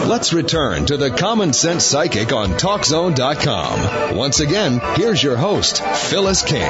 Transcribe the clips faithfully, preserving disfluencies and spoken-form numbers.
Let's return to the Common Sense Psychic on Talk Zone dot com. Once again, here's your host, Phyllis King.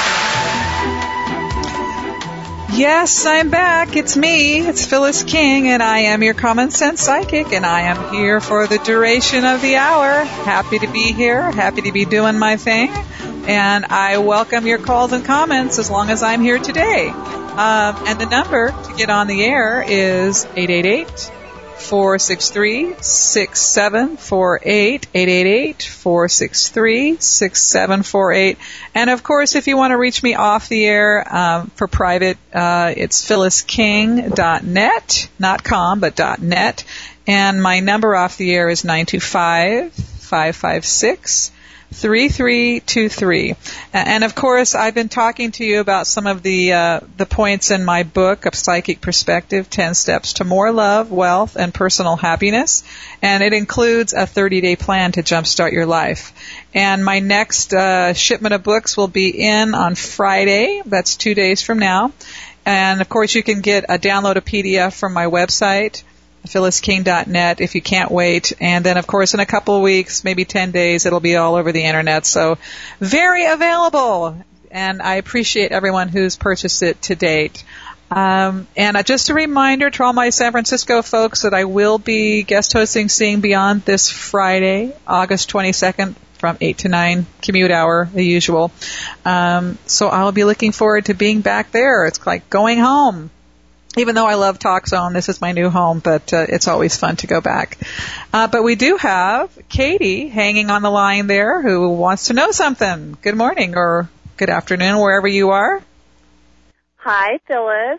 Yes, I'm back. It's me. It's Phyllis King, and I am your Common Sense Psychic, and I am here for the duration of the hour. Happy to be here. Happy to be doing my thing. And I welcome your calls and comments as long as I'm here today. Um, and the number to get on the air is eight eight eight, four six three, six seven four eight, eight eight eight, four six three, six seven four eight. And, of course, if you want to reach me off the air um, for private, uh, it's phyllis king dot net, not com, but .net. And my number off the air is nine two five, five five six, three three two three. And of course, I've been talking to you about some of the uh, the points in my book of Psychic Perspective, ten Steps to More Love, Wealth, and Personal Happiness. And it includes a thirty-day plan to jumpstart your life. And my next uh, shipment of books will be in on Friday. That's two days from now. And of course, you can get a download a P D F from my website, phyllis king dot net, if you can't wait. And then, of course, in a couple of weeks, maybe ten days, it'll be all over the Internet. So very available. And I appreciate everyone who's purchased it to date. Um, and uh, just a reminder to all my San Francisco folks that I will be guest hosting Seeing Beyond this Friday, August twenty-second, from eight to nine, commute hour, the usual. Um, so I'll be looking forward to being back there. It's like going home. Even though I love Talk Zone, this is my new home, but uh, it's always fun to go back. Uh, but we do have Katie hanging on the line there who wants to know something. Good morning or good afternoon, wherever you are. Hi, Phyllis.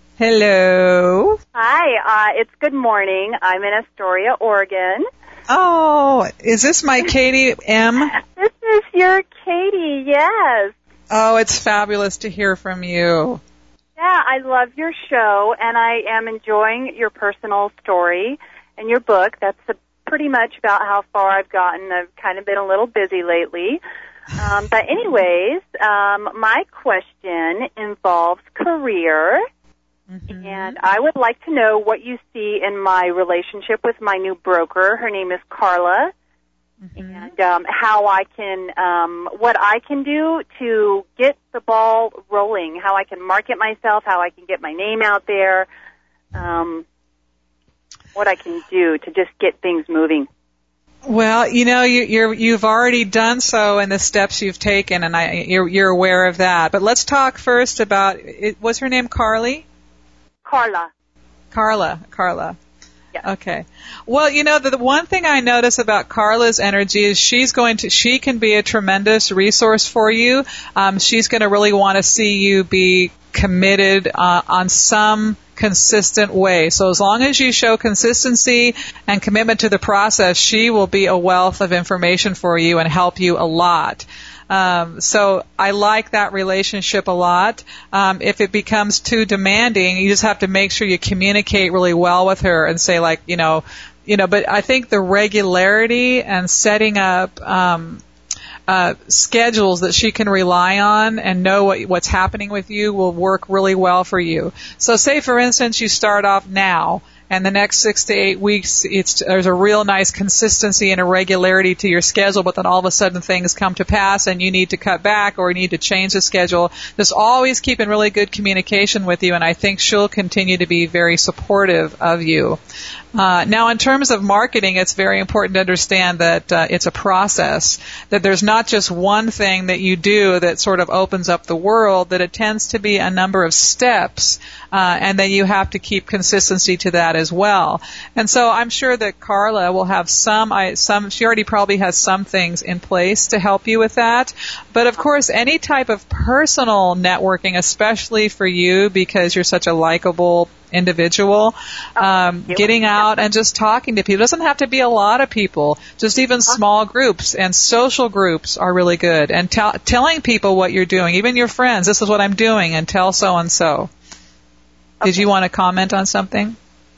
Hello. Hi, uh, it's good morning. I'm in Astoria, Oregon. Oh, is this my Katie M? This is your Katie, yes. Oh, it's fabulous to hear from you. Yeah, I love your show, and I am enjoying your personal story and your book. That's a, pretty much about how far I've gotten. I've kind of been a little busy lately. Um, but anyways, um, my question involves career, mm-hmm. and I would like to know what you see in my relationship with my new broker. Her name is Carla. Mm-hmm. And um, how I can, um, what I can do to get the ball rolling, how I can market myself, how I can get my name out there, um, what I can do to just get things moving. Well, you know, you, you're, you've already done so in the steps you've taken, and I, you're, you're aware of that. But let's talk first about, it, was her name Carly? Carla. Carla, Carla. Yeah. Okay. Well, you know, the, the one thing I notice about Carla's energy is she's going to, she can be a tremendous resource for you. Um, she's going to really want to see you be committed uh, on some consistent way. So as long as you show consistency and commitment to the process, she will be a wealth of information for you and help you a lot. Um, so I like that relationship a lot. Um, if it becomes too demanding, you just have to make sure you communicate really well with her and say, like, you know, you know. But I think the regularity and setting up um, uh, schedules that she can rely on and know what, what's happening with you will work really well for you. So, say for instance, you start off now. And the next six to eight weeks, it's, there's a real nice consistency and a regularity to your schedule, but then all of a sudden things come to pass and you need to cut back or you need to change the schedule. Just always keep in really good communication with you, and I think she'll continue to be very supportive of you. Uh, now, in terms of marketing, it's very important to understand that uh, it's a process, that there's not just one thing that you do that sort of opens up the world, that it tends to be a number of steps, uh, and then you have to keep consistency to that as well. And so I'm sure that Carla will have some, I, some, she already probably has some things in place to help you with that. But of course, any type of personal networking, especially for you because you're such a likable individual, um, getting out and just talking to people. It doesn't have to be a lot of people, just even small groups, and social groups are really good. And t- telling people what you're doing, even your friends, this is what I'm doing, and tell so-and-so. Okay. Did you want to comment on something?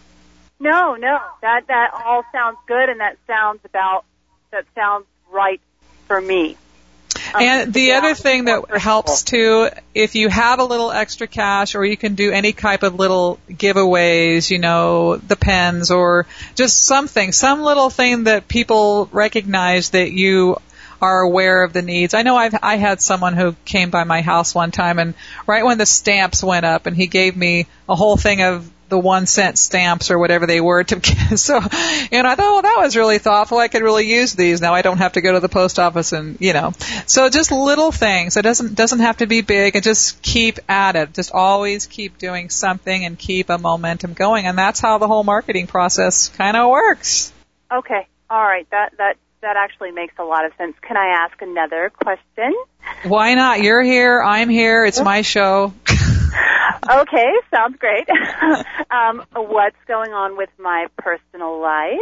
No, no, that, that all sounds good, and that sounds about, that sounds right for me. Um, And the yeah, other thing that helps too, if you have a little extra cash, or you can do any type of little giveaways, you know, the pens or just something, some little thing that people recognize that you are aware of the needs. I know I've I had someone who came by my house one time, and right when the stamps went up, and he gave me a whole thing of the one cent stamps or whatever they were to so and I thought, oh, that was really thoughtful. I could really use these. Now I don't have to go to the post office and, you know. So just little things. It doesn't doesn't have to be big, and just keep at it. Just always keep doing something and keep a momentum going, and that's how the whole marketing process kind of works. Okay. All right. That that that actually makes a lot of sense. Can I ask another question? Why not? You're here, I'm here. It's my show. Okay, sounds great. um, what's going on with my personal life?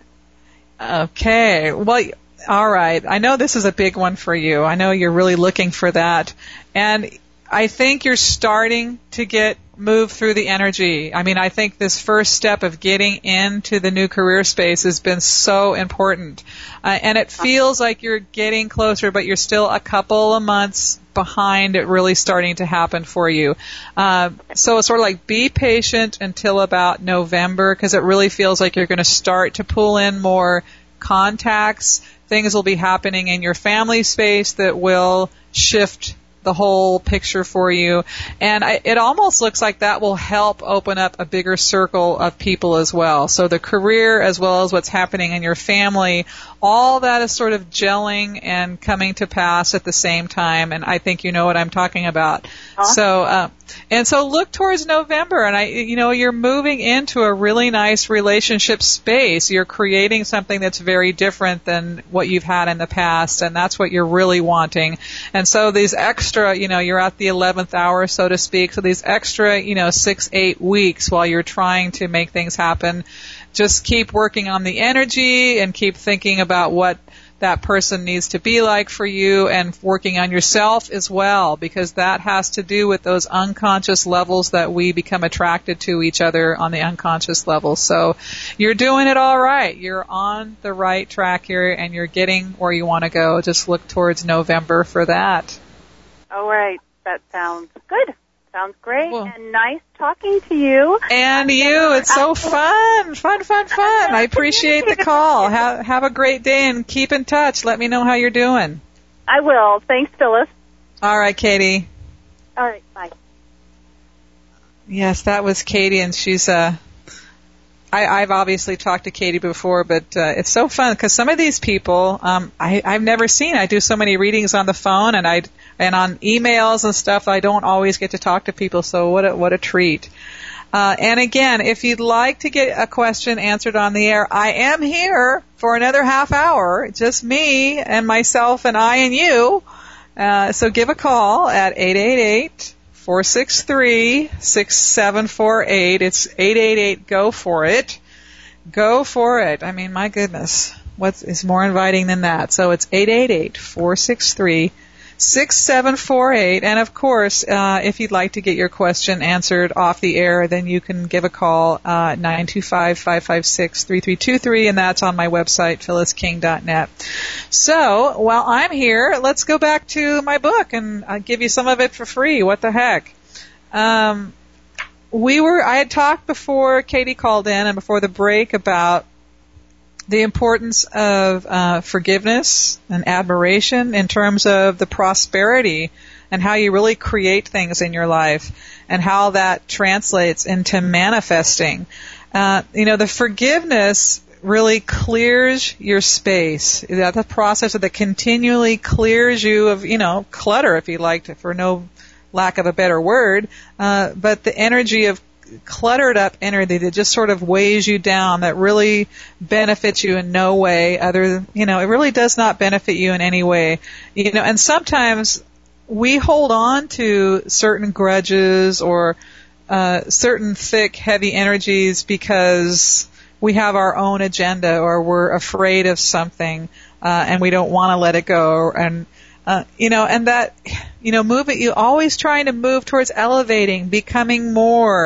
Okay, well, all right. I know this is a big one for you. I know you're really looking for that. And I think you're starting to get moved through the energy. I mean, I think this first step of getting into the new career space has been so important. Uh, and it feels like you're getting closer, but you're still a couple of months behind it really starting to happen for you. Uh, so it's sort of like be patient until about November, because it really feels like you're going to start to pull in more contacts. Things will be happening in your family space that will shift the whole picture for you. And I, it almost looks like that will help open up a bigger circle of people as well. So the career as well as what's happening in your family, all that is sort of gelling and coming to pass at the same time. And I think you know what I'm talking about. Huh? So, uh, and so look towards November, and I, you know, you're moving into a really nice relationship space. You're creating something that's very different than what you've had in the past, and that's what you're really wanting. And so these extra, you know, you're at the eleventh hour, so to speak, so these extra, you know, six, eight weeks while you're trying to make things happen, just keep working on the energy and keep thinking about what that person needs to be like for you, and working on yourself as well, because that has to do with those unconscious levels that we become attracted to each other on the unconscious level. So you're doing it all right. You're on the right track here, and you're getting where you want to go. Just look towards November for that. All right. That sounds good. Sounds great, cool. And nice talking to you. And you, it's so fun, fun, fun, fun. I appreciate the call. Have, have a great day, and keep in touch. Let me know how you're doing. I will. Thanks, Phyllis. All right, Katie. All right, bye. Yes, that was Katie, and she's uh I, I've obviously talked to Katie before, but uh, it's so fun because some of these people um, I, I've never seen. I do so many readings on the phone and I and on emails and stuff. I don't always get to talk to people, so what a, what a treat. Uh, and again, if you'd like to get a question answered on the air, I am here for another half hour, just me and myself and I and you. Uh, so give a call at eight eight eight, four six three, six seven four eight. It's eight eight eight, go for it. Go for it. I mean, my goodness, what is more inviting than that? So it's eight eight eight, four six three, six seven four eight. And of course, uh, if you'd like to get your question answered off the air, then you can give a call, uh, nine two five, five five six, three three two three, and that's on my website, phyllis king dot net. So, while I'm here, let's go back to my book, and I'll give you some of it for free. What the heck? Um, we were, I had talked before Katie called in and before the break about the importance of uh, forgiveness and admiration in terms of the prosperity and how you really create things in your life and how that translates into manifesting. Uh, you know, the forgiveness really clears your space. That's a process that continually clears you of, you know, clutter, if you like, for no lack of a better word, uh, but the energy of cluttered up energy that just sort of weighs you down, that really benefits you in no way other, you know, it really does not benefit you in any way. You know, and sometimes we hold on to certain grudges or uh, certain thick, heavy energies because we have our own agenda or we're afraid of something, uh, and we don't want to let it go. And Uh, you know, and that, you know, move it, you always trying to move towards elevating, becoming more,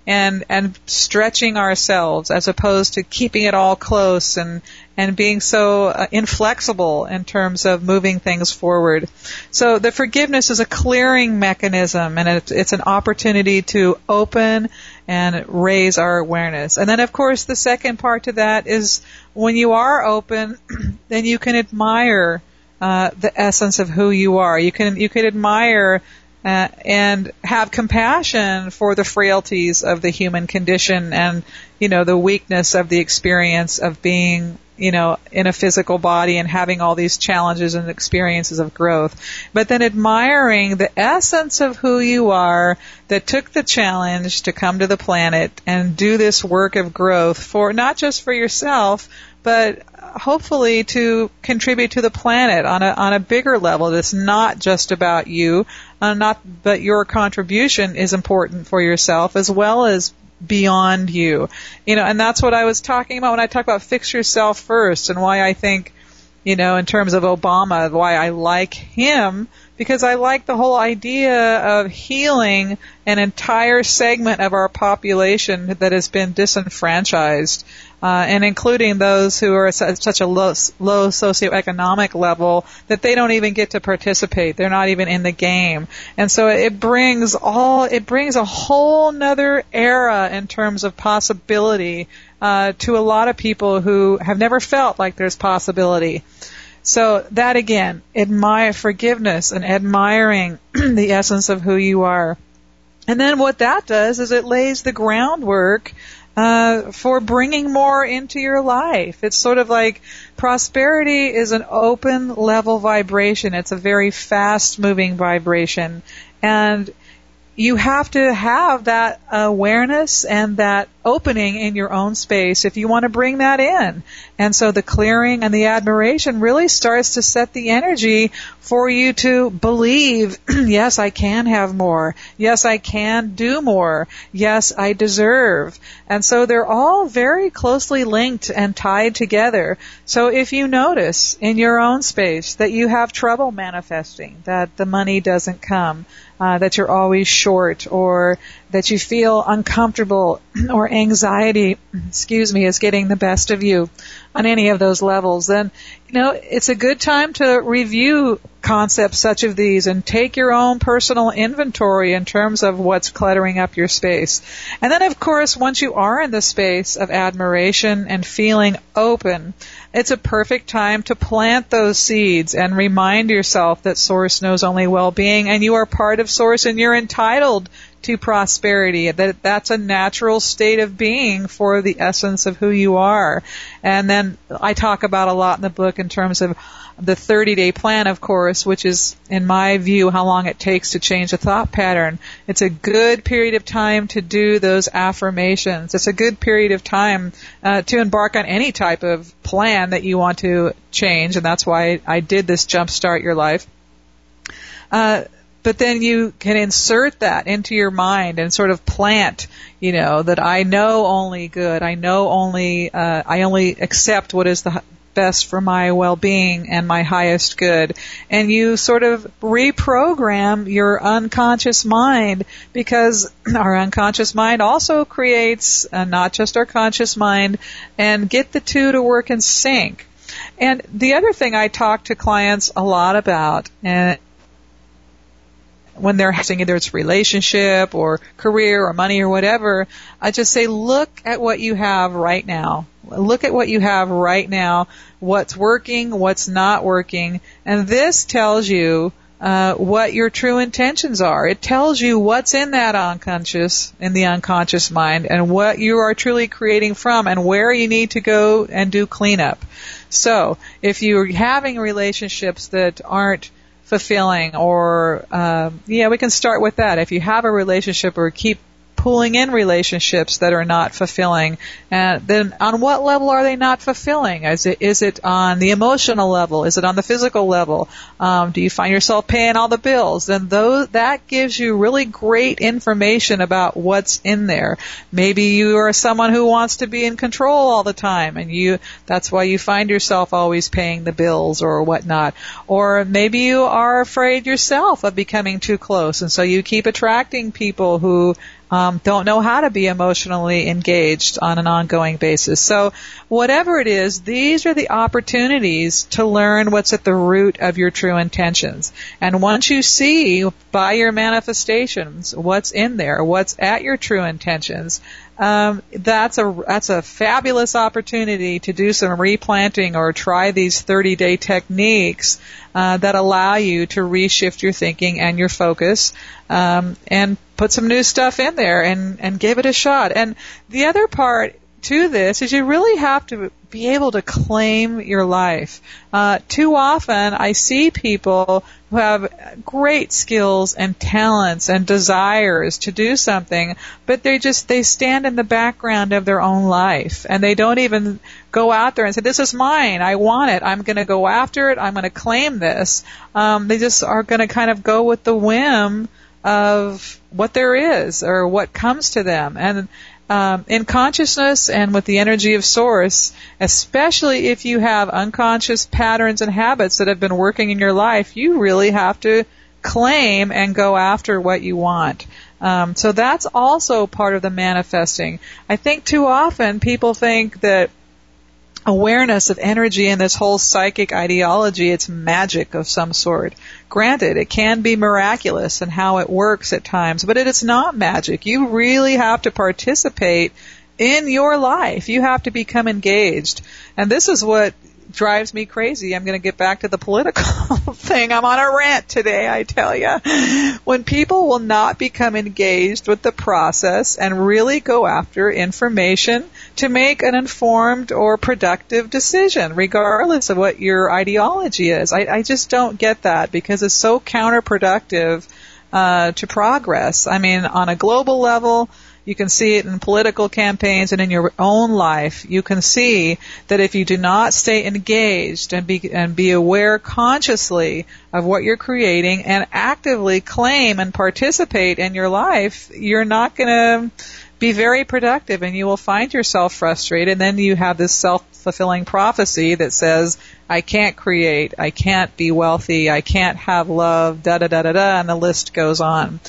and and stretching ourselves as opposed to keeping it all close and and being so uh, inflexible in terms of moving things forward. So the forgiveness is a clearing mechanism, and it, it's an opportunity to open and raise our awareness. And then, of course, the second part to that is when you are open, then you can admire uh, the essence of who you are. You can you can admire uh, and have compassion for the frailties of the human condition and, you know, the weakness of the experience of being, you know, in a physical body and having all these challenges and experiences of growth. But then admiring the essence of who you are that took the challenge to come to the planet and do this work of growth for, not just for yourself, but hopefully to contribute to the planet on a, on a bigger level. It's not just about you, uh, not, but your contribution is important for yourself as well as beyond you. You know, and that's what I was talking about when I talk about fix yourself first, and why I think, you know, in terms of Obama, why I like him, because I like the whole idea of healing an entire segment of our population that has been disenfranchised, uh, and including those who are at such a low, low socioeconomic level that they don't even get to participate. They're not even in the game. And so it brings all, it brings a whole nother era in terms of possibility, uh, to a lot of people who have never felt like there's possibility. So that again, admire forgiveness and admiring the essence of who you are. And then what that does is it lays the groundwork uh, for bringing more into your life. It's sort of like prosperity is an open level vibration. It's a very fast moving vibration. And you have to have that awareness and that opening in your own space if you want to bring that in. And so the clearing and the admiration really starts to set the energy for you to believe, yes, I can have more. Yes, I can do more. Yes, I deserve. And so they're all very closely linked and tied together. So if you notice in your own space that you have trouble manifesting, that the money doesn't come, uh, that you're always short, or that you feel uncomfortable, or anxiety, excuse me, is getting the best of you on any of those levels, then, you know, it's a good time to review concepts such as these and take your own personal inventory in terms of what's cluttering up your space. And then, of course, once you are in the space of admiration and feeling open, it's a perfect time to plant those seeds and remind yourself that Source knows only well-being, and you are part of Source, and you're entitled to prosperity, that that's a natural state of being for the essence of who you are. And then I talk about a lot in the book in terms of the thirty-day plan, of course, which is, in my view, how long it takes to change a thought pattern. It's a good period of time to do those affirmations. It's a good period of time uh, to embark on any type of plan that you want to change, and that's why I did this Jumpstart Your Life. Uh, But then you can insert that into your mind and sort of plant, you know, that I know only good. I know only, uh, I only accept what is the best for my well-being and my highest good. And you sort of reprogram your unconscious mind, because our unconscious mind also creates uh, not just our conscious mind, and get the two to work in sync. And the other thing I talk to clients a lot about, and when they're having either it's relationship or career or money or whatever, I just say, look at what you have right now. Look at what you have right now, what's working, what's not working. And this tells you uh, what your true intentions are. It tells you what's in that unconscious, in the unconscious mind, and what you are truly creating from, and where you need to go and do cleanup. So if you're having relationships that aren't fulfilling, or um, yeah, we can start with that. If you have a relationship or keep pulling in relationships that are not fulfilling, uh, then on what level are they not fulfilling? Is it is it on the emotional level? Is it on the physical level? Um, do you find yourself paying all the bills? Then those, that gives you really great information about what's in there. Maybe you are someone who wants to be in control all the time, and you that's why you find yourself always paying the bills or whatnot. Or maybe you are afraid yourself of becoming too close, and so you keep attracting people who um, don't know how to be emotionally engaged on an ongoing basis. So whatever it is, these are the opportunities to learn what's at the root of your true intentions. And once you see by your manifestations what's in there, what's at your true intentions, Um, that's a that's a fabulous opportunity to do some replanting or try these thirty-day techniques uh, that allow you to reshift your thinking and your focus, um, and put some new stuff in there and and give it a shot. And the other part to this is you really have to be able to claim your life. Uh, too often I see people who have great skills and talents and desires to do something, but they just, they stand in the background of their own life and they don't even go out there and say, this is mine, I want it, I'm going to go after it, I'm going to claim this. Um, they just are going to kind of go with the whim of what there is or what comes to them. And Um, in consciousness and with the energy of Source, especially if you have unconscious patterns and habits that have been working in your life, you really have to claim and go after what you want. Um, so that's also part of the manifesting. I think too often people think that awareness of energy and this whole psychic ideology, it's magic of some sort. Granted, it can be miraculous in how it works at times, but it is not magic. You really have to participate in your life. You have to become engaged. And this is what drives me crazy. I'm going to get back to the political thing. I'm on a rant today, I tell you. When people will not become engaged with the process and really go after information to make an informed or productive decision, regardless of what your ideology is. I, I just don't get that because it's so counterproductive uh, to progress. I mean, on a global level, you can see it in political campaigns and in your own life. You can see that if you do not stay engaged and be and be aware consciously of what you're creating and actively claim and participate in your life, you're not going to be very productive and you will find yourself frustrated. And then you have this self-fulfilling prophecy that says, I can't create, I can't be wealthy, I can't have love, da-da-da-da-da, and the list goes on.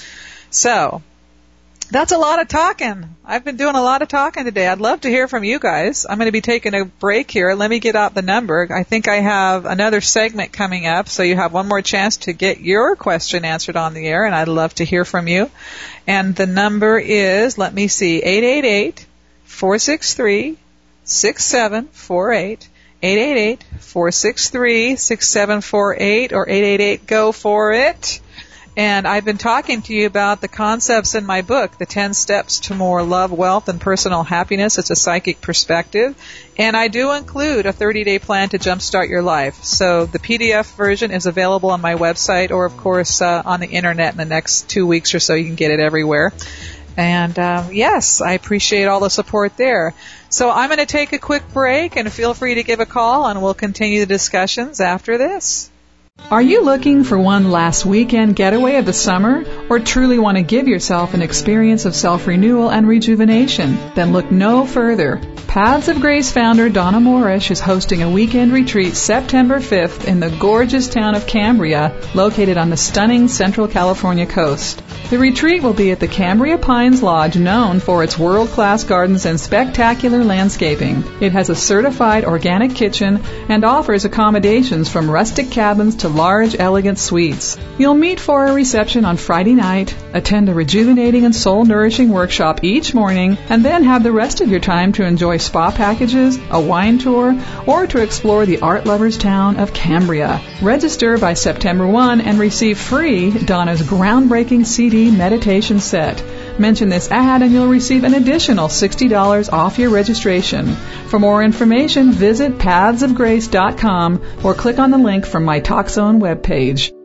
So, that's a lot of talking. I've been doing a lot of talking today. I'd love to hear from you guys. I'm going to be taking a break here. Let me get out the number. I think I have another segment coming up, so you have one more chance to get your question answered on the air, and I'd love to hear from you. And the number is, let me see, eight eight eight, four six three, six seven four eight, eight eight eight, four six three, six seven four eight, or eight eight eight, go for it. And I've been talking to you about the concepts in my book, The ten Steps to More Love, Wealth, and Personal Happiness. It's a psychic perspective. And I do include a thirty-day plan to jumpstart your life. So the P D F version is available on my website or, of course, uh, on the Internet in the next two weeks or so. You can get it everywhere. And, um, yes, I appreciate all the support there. So I'm going to take a quick break, and feel free to give a call, and we'll continue the discussions after this. Are you looking for one last weekend getaway of the summer, or truly want to give yourself an experience of self-renewal and rejuvenation? Then look no further. Paths of Grace founder Donna Morrish is hosting a weekend retreat September fifth in the gorgeous town of Cambria, located on the stunning Central California coast. The retreat will be at the Cambria Pines Lodge, known for its world-class gardens and spectacular landscaping. It has a certified organic kitchen and offers accommodations from rustic cabins to large, elegant suites. You'll meet for a reception on Friday night, attend a rejuvenating and soul-nourishing workshop each morning, and then have the rest of your time to enjoy spa packages, a wine tour, or to explore the art lovers town of Cambria. Register by September first and receive free Donna's groundbreaking C D meditation set. Mention this ad and you'll receive an additional sixty dollars off your registration. For more information, visit paths of grace dot com or click on the link from my TalkZone webpage.